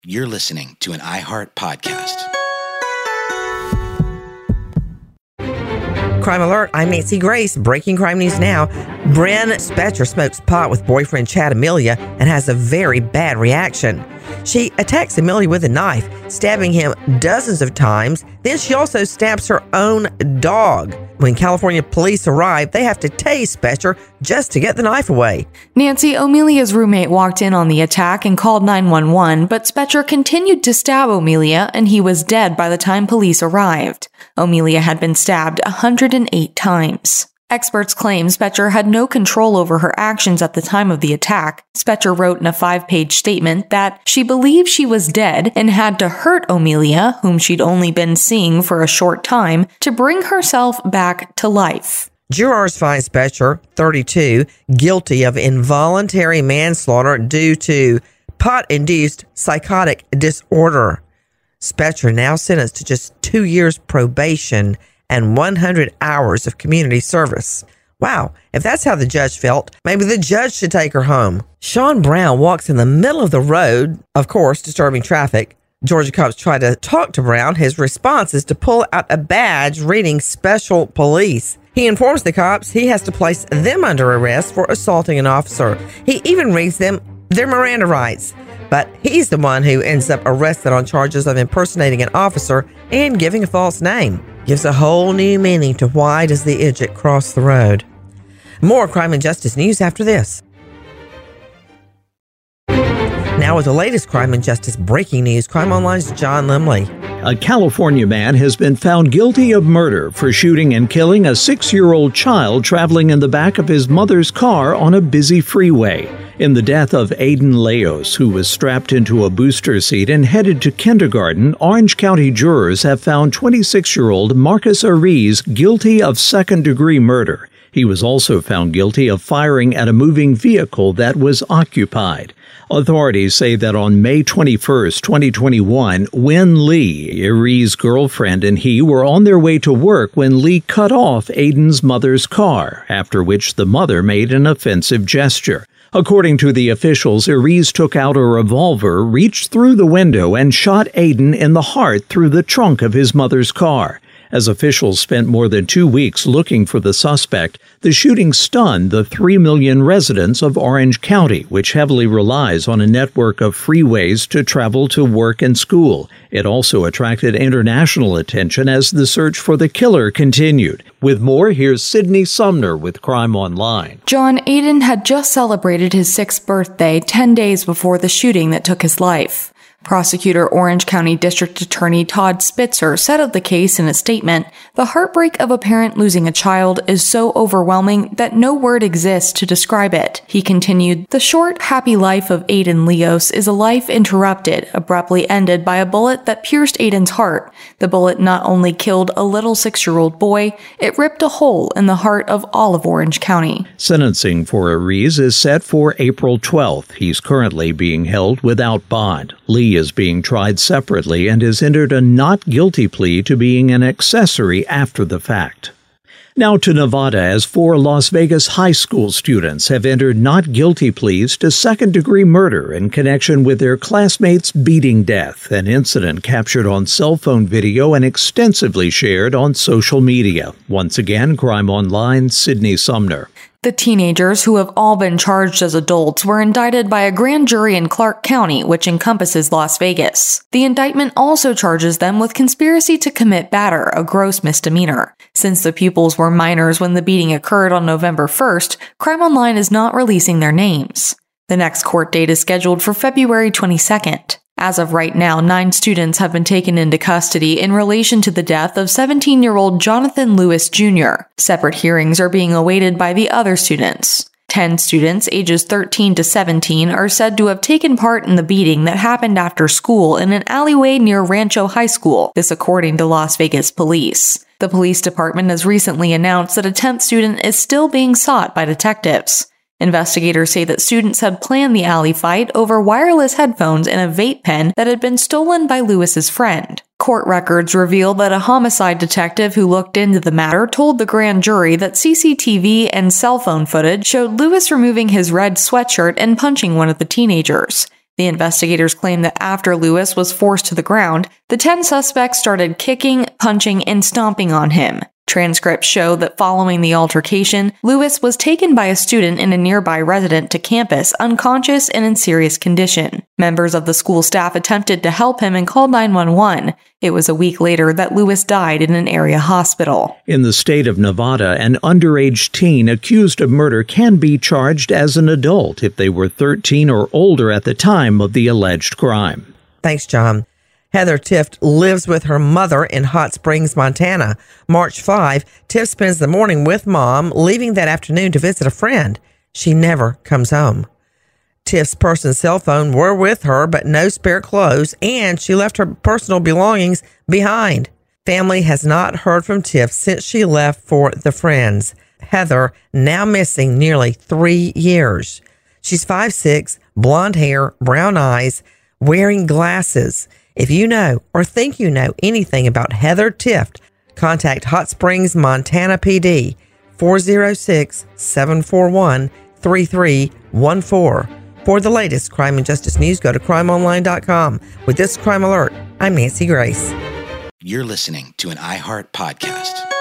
You're listening to an iHeart podcast. Crime Alert, I'm Nancy Grace. Breaking crime news now. Bren Spetcher smokes pot with boyfriend Chad Amelia and has a very bad reaction. She attacks Amelia with a knife, stabbing him dozens of times. Then she also stabs her own dog. When California police arrive, they have to tase Spetcher just to get the knife away. Nancy, Amelia's roommate walked in on the attack and called 911, but Spetcher continued to stab Amelia, and he was dead by the time police arrived. Amelia had been stabbed 108 times. Experts claim Spetcher had no control over her actions at the time of the attack. Spetcher wrote in a 5-page statement that she believed she was dead and had to hurt Amelia, whom she'd only been seeing for a short time, to bring herself back to life. Jurors find Spetcher, 32, guilty of involuntary manslaughter due to pot-induced psychotic disorder. Spetcher now sentenced to just 2 years probation and 100 hours of community service. Wow, if that's how the judge felt, maybe the judge should take her home. Sean Brown walks in the middle of the road, of course, disturbing traffic. Georgia cops try to talk to Brown. His response is to pull out a badge reading Special Police. He informs the cops he has to place them under arrest for assaulting an officer. He even reads them their Miranda rights. But he's the one who ends up arrested on charges of impersonating an officer and giving a false name. Gives a whole new meaning to why does the idiot cross the road. More crime and justice news after this. Now with the latest crime and justice breaking news, Crime Online's John Limley. A California man has been found guilty of murder for shooting and killing a 6-year-old child traveling in the back of his mother's car on a busy freeway. In the death of Aiden Leos, who was strapped into a booster seat and headed to kindergarten, Orange County jurors have found 26-year-old Marcus Ariz guilty of second-degree murder. He was also found guilty of firing at a moving vehicle that was occupied. Authorities say that on May 21, 2021, Wen Lee, Ari's girlfriend, and he were on their way to work when Lee cut off Aiden's mother's car, after which the mother made an offensive gesture. According to the officials, Ariz took out a revolver, reached through the window, and shot Aiden in the heart through the trunk of his mother's car. As officials spent more than 2 weeks looking for the suspect, the shooting stunned the 3 million residents of Orange County, which heavily relies on a network of freeways to travel to work and school. It also attracted international attention as the search for the killer continued. With more, here's Sydney Sumner with Crime Online. John, Aiden had just celebrated his 6th birthday 10 days before the shooting that took his life. Prosecutor Orange County District Attorney Todd Spitzer said of the case in a statement, "The heartbreak of a parent losing a child is so overwhelming that no word exists to describe it." He continued, "The short, happy life of Aiden Leos is a life interrupted, abruptly ended by a bullet that pierced Aiden's heart. The bullet not only killed a little 6-year-old boy, it ripped a hole in the heart of all of Orange County." Sentencing for Ariz is set for April 12th. He's currently being held without bond. Lee is being tried separately and has entered a not guilty plea to being an accessory after the fact. Now to Nevada, as 4 Las Vegas high school students have entered not guilty pleas to second-degree murder in connection with their classmates' beating death, an incident captured on cell phone video and extensively shared on social media. Once again, Crime Online, Sydney Sumner. The teenagers, who have all been charged as adults, were indicted by a grand jury in Clark County, which encompasses Las Vegas. The indictment also charges them with conspiracy to commit batter, a gross misdemeanor. Since the pupils were minors when the beating occurred on November 1st, Crime Online is not releasing their names. The next court date is scheduled for February 22nd. As of right now, 9 students have been taken into custody in relation to the death of 17-year-old Jonathan Lewis Jr. Separate hearings are being awaited by the other students. 10 students, ages 13 to 17, are said to have taken part in the beating that happened after school in an alleyway near Rancho High School, this according to Las Vegas police. The police department has recently announced that a 10th student is still being sought by detectives. Investigators say that students had planned the alley fight over wireless headphones and a vape pen that had been stolen by Lewis's friend. Court records reveal that a homicide detective who looked into the matter told the grand jury that CCTV and cell phone footage showed Lewis removing his red sweatshirt and punching one of the teenagers. The investigators claim that after Lewis was forced to the ground, the 10 suspects started kicking, punching, and stomping on him. Transcripts show that following the altercation, Lewis was taken by a student and a nearby resident to campus unconscious and in serious condition. Members of the school staff attempted to help him and called 911. It was a week later that Lewis died in an area hospital. In the state of Nevada, an underage teen accused of murder can be charged as an adult if they were 13 or older at the time of the alleged crime. Thanks, John. Heather Tift lives with her mother in Hot Springs, Montana. March 5, Tift spends the morning with Mom, leaving that afternoon to visit a friend. She never comes home. Tift's purse and cell phone were with her, but no spare clothes, and she left her personal belongings behind. Family has not heard from Tift since she left for the friends. Heather, now missing nearly 3 years. She's 5'6", blonde hair, brown eyes, wearing glasses. If you know or think you know anything about Heather Tift, contact Hot Springs, Montana PD, 406-741-3314. For the latest crime and justice news, go to crimeonline.com. With this crime alert, I'm Nancy Grace. You're listening to an iHeart podcast.